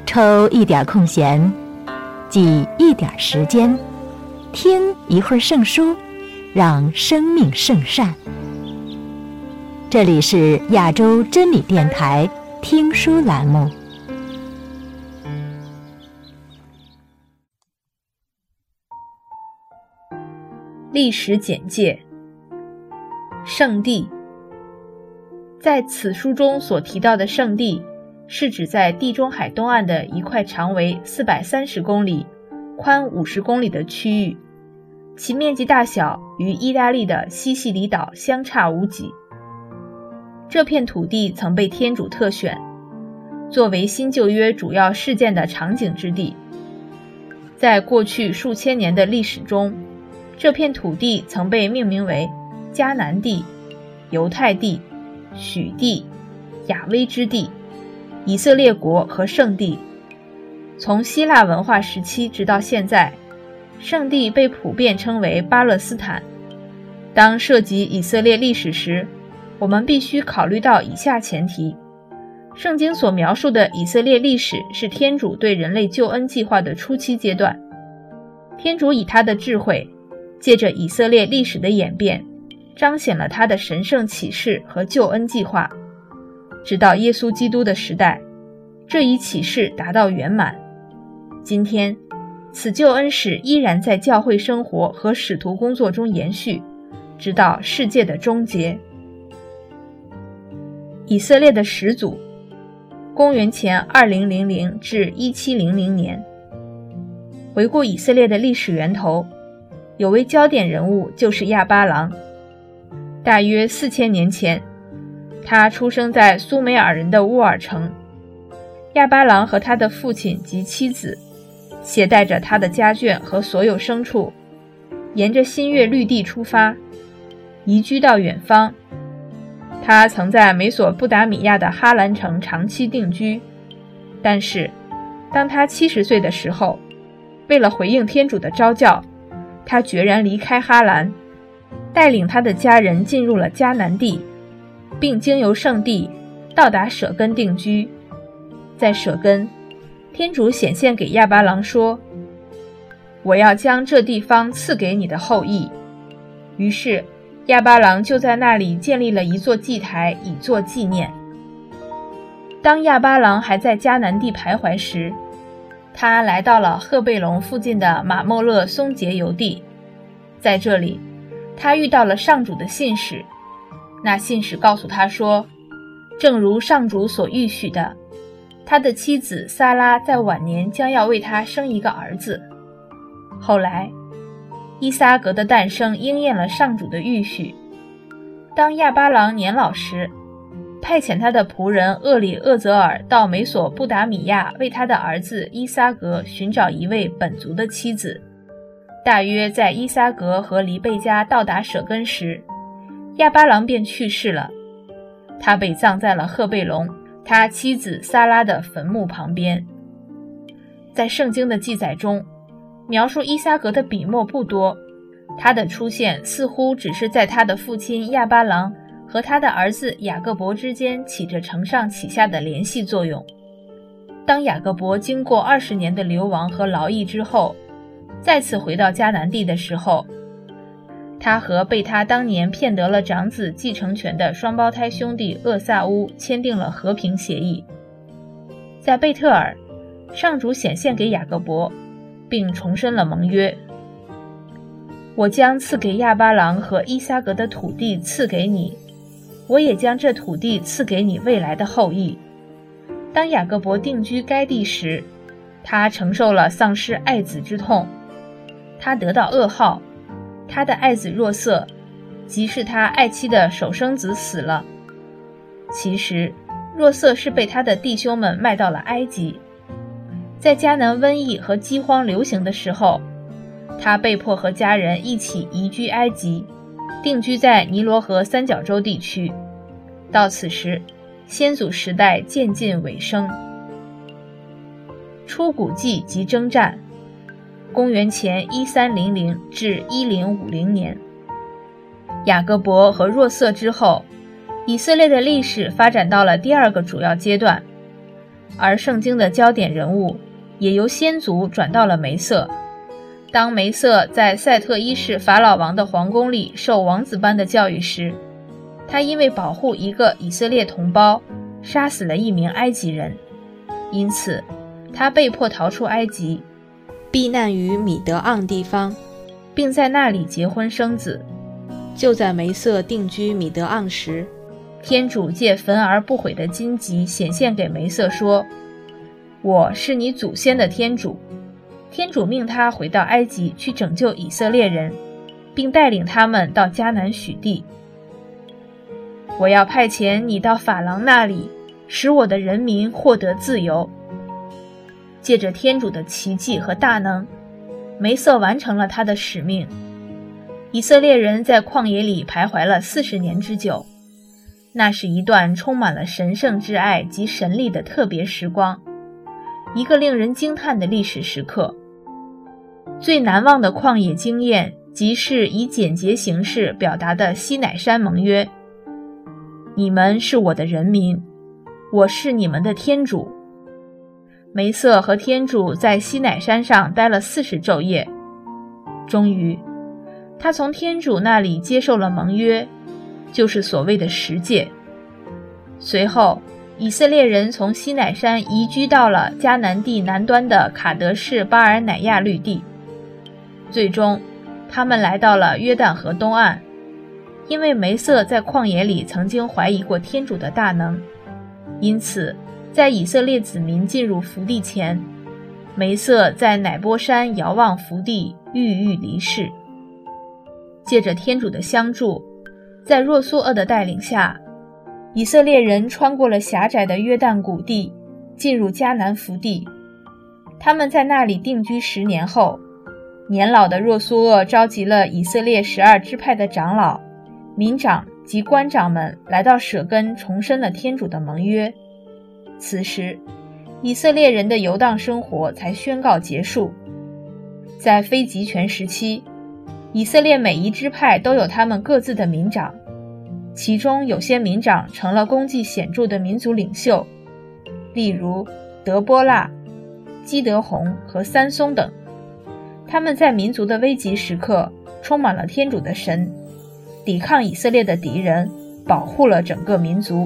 抽一点空闲，挤一点时间，听一会儿圣书，让生命圣善。这里是亚洲真理电台听书栏目。 历史简介。圣地。在此书中所提到的圣地，是指在地中海东岸的一块长为430公里、宽50公里的区域，其面积大小与意大利的西西里岛相差无几。这片土地曾被天主特选，作为新旧约主要事件的场景之地。在过去数千年的历史中，这片土地曾被命名为迦南地、犹太地、许地、亚威之地、以色列国和圣地。从希腊文化时期直到现在，圣地被普遍称为巴勒斯坦。当涉及以色列历史时，我们必须考虑到以下前提：圣经所描述的以色列历史是天主对人类救恩计划的初期阶段。天主以他的智慧，借着以色列历史的演变，彰显了他的神圣启示和救恩计划。直到耶稣基督的时代，这一启示达到圆满。今天，此救恩史依然在教会生活和使徒工作中延续，直到世界的终结。以色列的始祖，公元前2000至1700年。回顾以色列的历史源头，有位焦点人物就是亚巴郎。大约4000年前，他出生在苏美尔人的乌尔城。亚巴郎和他的父亲及妻子携带着他的家眷和所有牲畜，沿着新月绿地出发，移居到远方。他曾在美索不达米亚的哈兰城长期定居，但是当他70岁的时候，为了回应天主的召叫，他决然离开哈兰，带领他的家人进入了迦南地，并经由圣地到达舍根定居。在舍根，天主显现给亚巴郎说：“我要将这地方赐给你的后裔。”于是亚巴郎就在那里建立了一座祭台，以作纪念。当亚巴郎还在迦南地徘徊时，他来到了赫贝龙附近的马莫勒松节油地。在这里，他遇到了上主的信使。那信使告诉他说，正如上主所预许的，他的妻子撒拉在晚年将要为他生一个儿子。后来伊撒格的诞生应验了上主的预许。当亚巴郎年老时，派遣他的仆人厄里厄泽尔到美索不达米亚，为他的儿子伊撒格寻找一位本族的妻子。大约在伊撒格和黎贝加到达舍根时，亚巴郎便去世了。他被葬在了赫贝龙他妻子撒拉的坟墓旁边。在圣经的记载中，描述伊撒格的笔墨不多，他的出现似乎只是在他的父亲亚巴郎和他的儿子雅各伯之间起着承上启下的联系作用。当雅各伯经过20年的流亡和劳役之后，再次回到迦南地的时候，他和被他当年骗得了长子继承权的双胞胎兄弟厄萨乌签订了和平协议。在贝特尔，上主显现给雅各伯，并重申了盟约：我将赐给亚巴郎和伊撒格的土地赐给你，我也将这土地赐给你未来的后裔。当雅各伯定居该地时，他承受了丧失爱子之痛，他得到噩耗，他的爱子若瑟，即是他爱妻的首生子死了。其实若瑟是被他的弟兄们卖到了埃及。在迦南瘟疫和饥荒流行的时候，他被迫和家人一起移居埃及，定居在尼罗河三角洲地区。到此时，先祖时代渐近尾声。出谷记及征战，公元前1300至1050年。雅各伯和若瑟之后，以色列的历史发展到了第二个主要阶段。 而圣经的焦点人物也由先祖转到了梅瑟。当梅瑟在赛特一世法老王的皇宫里受王子般的教育时，他因为保护一个以色列同胞，杀死了一名埃及人，因此他被迫逃出埃及，避难于米德盎地方，并在那里结婚生子。就在梅瑟定居米德盎时，天主借焚而不毁的荆棘显现给梅瑟说：我是你祖先的天主。天主命他回到埃及去拯救以色列人，并带领他们到迦南许地。我要派遣你到法郎那里，使我的人民获得自由。借着天主的奇迹和大能，梅瑟完成了他的使命。以色列人在旷野里徘徊了40年之久，那是一段充满了神圣之爱及神力的特别时光，一个令人惊叹的历史时刻。最难忘的旷野经验即是以简洁形式表达的西乃山盟约：你们是我的人民，我是你们的天主。梅瑟和天主在西乃山上待了40昼夜，终于他从天主那里接受了盟约，就是所谓的十诫。随后以色列人从西乃山移居到了迦南地南端的卡德士巴尔乃亚绿地，最终他们来到了约旦河东岸。因为梅瑟在旷野里曾经怀疑过天主的大能，因此在以色列子民进入福地前，梅瑟在乃波山遥望福地，郁郁离世。借着天主的相助，在若苏厄的带领下，以色列人穿过了狭窄的约旦谷地，进入迦南福地。他们在那里定居10年后，年老的若苏厄召集了以色列12支派的长老、民长及官长们来到舍根，重申了天主的盟约。此时以色列人的游荡生活才宣告结束。在非集权时期，以色列每一支派都有他们各自的民长，其中有些民长成了功绩显著的民族领袖，例如德波拉、基德红和三松等。他们在民族的危急时刻充满了天主的神，抵抗以色列的敌人，保护了整个民族。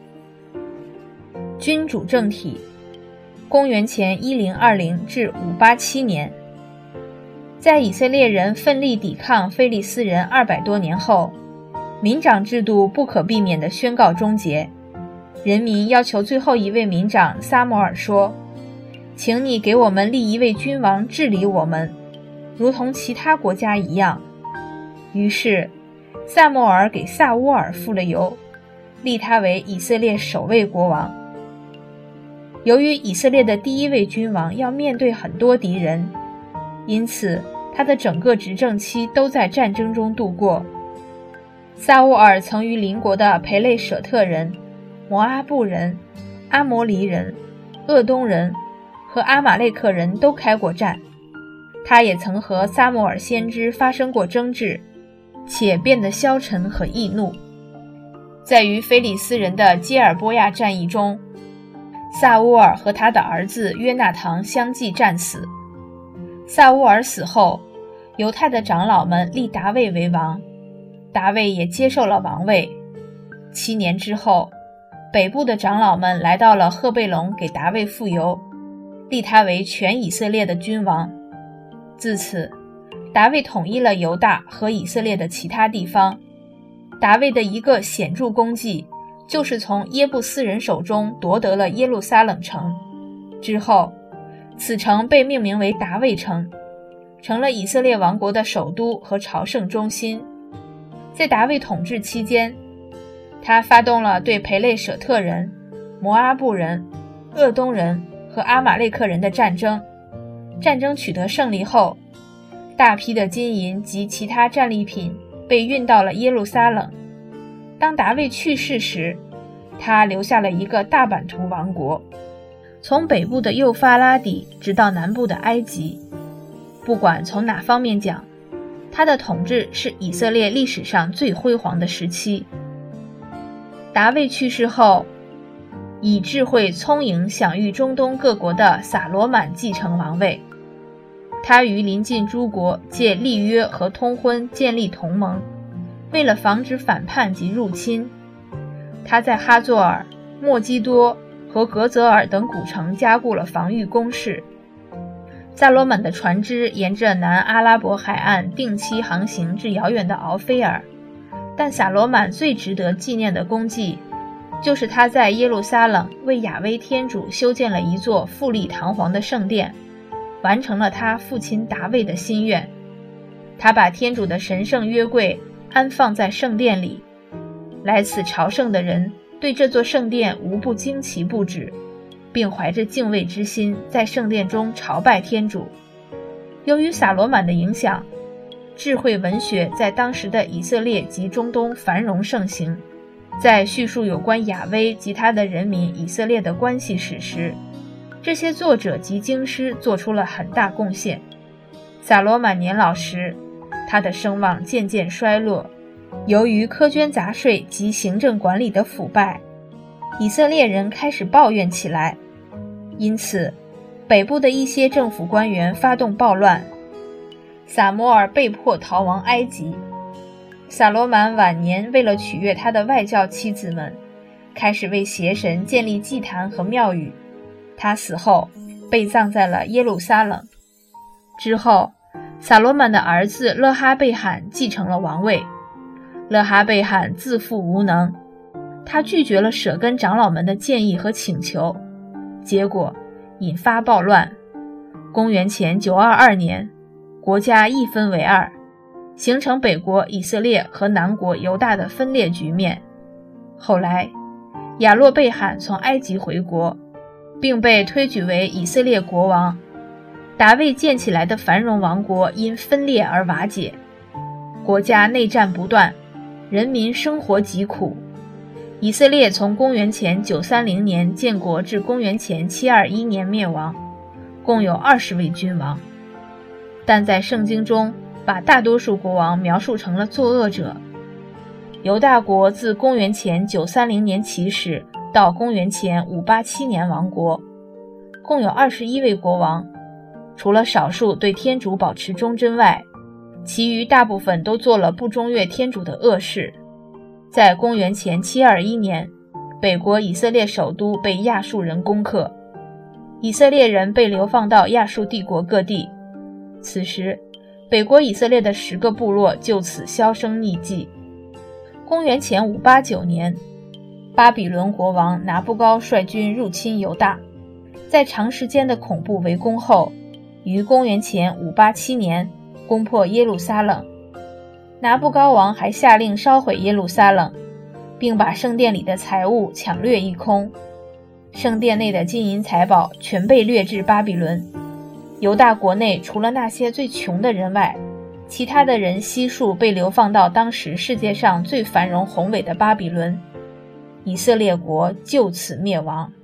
君主政体，公元前1020至587年。在以色列人奋力抵抗非利斯人200多年后，民长制度不可避免地宣告终结。人民要求最后一位民长撒摩尔说：请你给我们立一位君王治理我们，如同其他国家一样。于是撒摩尔给撒乌尔复了油，立他为以色列首位国王。由于以色列的第一位君王要面对很多敌人，因此他的整个执政期都在战争中度过。撒乌尔曾与邻国的培累舍特人、摩阿布人、阿摩黎人、鄂东人和阿玛肋克人都开过战。他也曾和撒母耳先知发生过争执，且变得消沉和易怒。在与非利斯人的基尔波亚战役中，撒乌尔和他的儿子约纳堂相继战死。撒乌尔死后，犹太的长老们立达味为王，达味也接受了王位。7年之后，北部的长老们来到了赫贝龙，给达味复油，立他为全以色列的君王。自此，达味统一了犹大和以色列的其他地方。达味的一个显著功绩，就是从耶布斯人手中夺得了耶路撒冷城。之后，此城被命名为达味城，成了以色列王国的首都和朝圣中心。在达味统治期间，他发动了对培累舍特人、摩阿布人、鄂东人和阿玛肋克人的战争。战争取得胜利后，大批的金银及其他战利品被运到了耶路撒冷。当达味去世时，他留下了一个大版图王国，从北部的幼发拉底直到南部的埃及。不管从哪方面讲，他的统治是以色列历史上最辉煌的时期。达味去世后， 以智慧聪颖享誉中东各国的撒罗满继承王位。他与邻近诸国借立约和通婚建立同盟，为了防止反叛及入侵，他在哈佐尔、莫基多和格泽尔等古城加固了防御工事。萨罗满的船只沿着南阿拉伯海岸定期航行至遥远的敖菲尔，但萨罗满最值得纪念的功绩，就是他在耶路撒冷为亚威天主修建了一座富丽堂皇的圣殿，完成了他父亲达味的心愿。他把天主的神圣约柜安放在圣殿里，来此朝圣的人对这座圣殿无不惊奇不止，并怀着敬畏之心在圣殿中朝拜天主。由于撒罗满的影响，智慧文学在当时的以色列及中东繁荣盛行。在叙述有关亚威及他的人民以色列的关系史时，这些作者及经师做出了很大贡献。撒罗满年老时，他的声望渐渐衰落，由于苛捐杂税及行政管理的腐败，以色列人开始抱怨起来，因此北部的一些政府官员发动暴乱，撒摩尔被迫逃亡埃及。撒罗满晚年为了取悦他的外教妻子们，开始为邪神建立祭坛和庙宇。他死后被葬在了耶路撒冷。之后，撒罗满的儿子勒哈贝罕继承了王位。勒哈贝罕自负无能，他拒绝了舍根长老们的建议和请求，结果引发暴乱。公元前922年，国家一分为二，形成北国以色列和南国犹大的分裂局面。后来，亚洛贝罕从埃及回国，并被推举为以色列国王。达味建起来的繁荣王国因分裂而瓦解，国家内战不断，人民生活疾苦。以色列从公元前930年建国至公元前721年灭亡，共有20位君王。但在圣经中，把大多数国王描述成了作恶者。犹大国自公元前930年起始到公元前587年亡国，共有21位国王，除了少数对天主保持忠贞外，其余大部分都做了不忠悦天主的恶事。在公元前721年，北国以色列首都被亚述人攻克，以色列人被流放到亚述帝国各地。此时，北国以色列的10个部落就此销声匿迹。公元前589年，巴比伦国王拿布高率军入侵犹大，在长时间的恐怖围攻后，于公元前587年攻破耶路撒冷。拿布高王还下令烧毁耶路撒冷，并把圣殿里的财物抢掠一空。圣殿内的金银财宝全被掠至巴比伦。犹大国内除了那些最穷的人外，其他的人悉数被流放到当时世界上最繁荣宏伟的巴比伦。以色列国就此灭亡。